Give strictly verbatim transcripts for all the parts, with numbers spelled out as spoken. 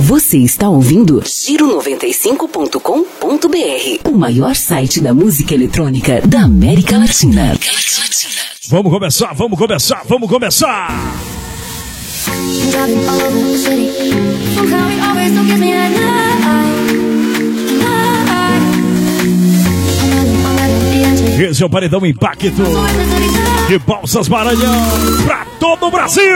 Você está ouvindo Giro noventa e cinco ponto com ponto b r, o maior site da música eletrônica da América Latina. Vamos começar, vamos começar, vamos começar! Esse é o Paredão Impacto de Balsas Maranhão pra todo o Brasil!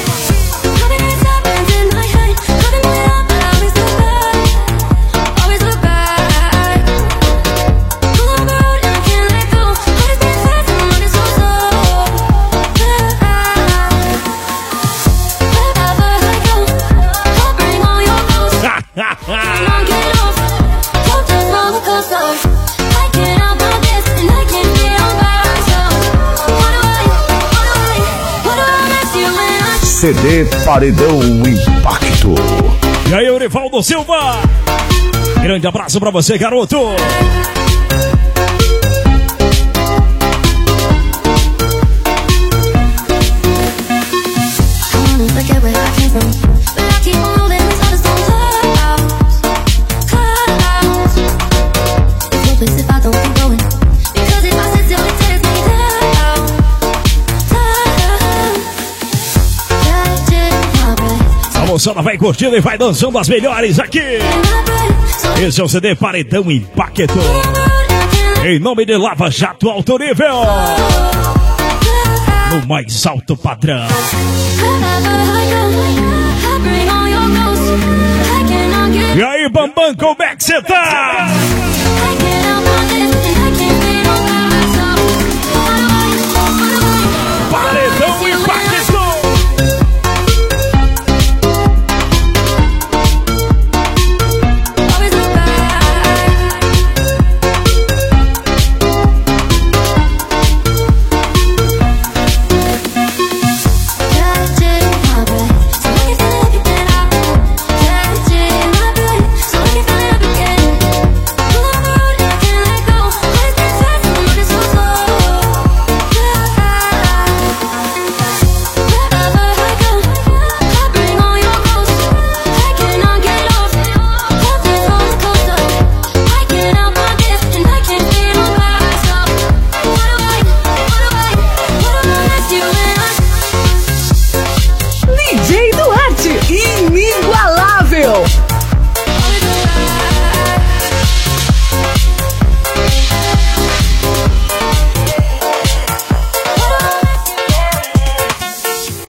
C D Paredão Impacto. E aí, Eurivaldo Silva, grande abraço pra você, garoto. A moçada vai curtindo e vai dançando as melhores aqui. Esse é o C D Paredão Impacto, em nome de Lava Jato Alto Nível, no mais alto padrão. E aí, Bambam, como é que você tá?